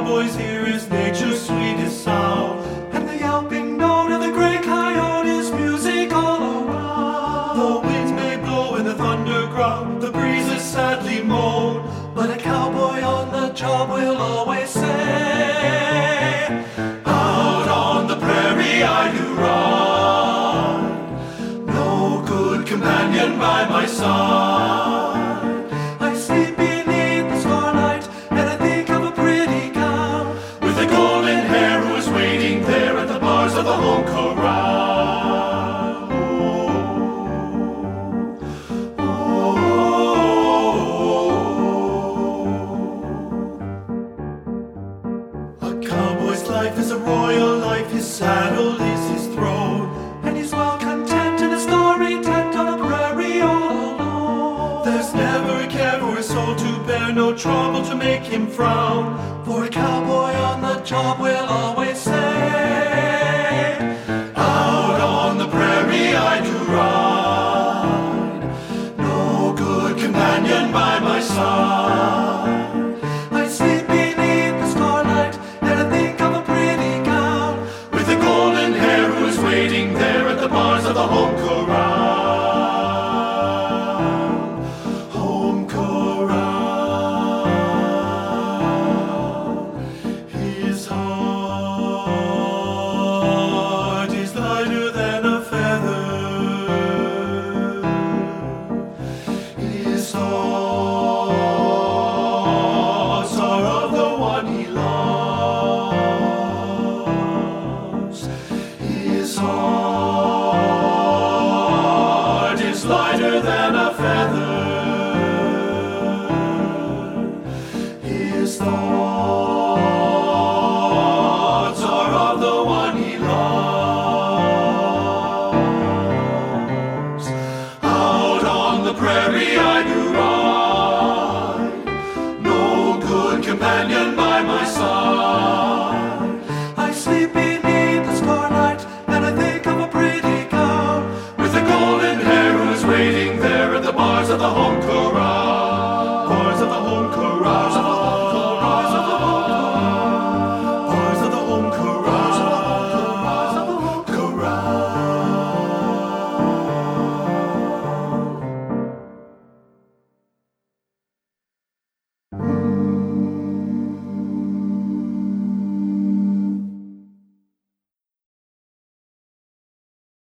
cowboy's ear is nature's sweetest sound, and the yelping note of the great coyote's music all around. The winds may blow and the thunder growl, the breezes sadly moan, but a cowboy on the job will always say, out on the prairie I do ride, no good companion by my side. I sleep beneath the starlight, and I think of a pretty cow with a golden hair who is waiting there at the bars of the home corral. His life is a royal life, his saddle is his throne, and he's well content in a starry tent on a prairie all alone. There's never a care for his soul to bear, no trouble to make him frown, for a cowboy on the job will always say, out on the prairie I do ride, no good companion by my side. I sleep beneath the starlight, and I think waiting there at the bars of the home corral. Home corral. His heart is lighter than a feather. His thoughts are of the one he loves. His heart is lighter than a feather. His thoughts are of the one he loves. Out on the prairie I do ride, no good companion by my side. I sleep beneath the starlight, and I think of a pretty cow with a golden hair who is waiting there at the bars of the home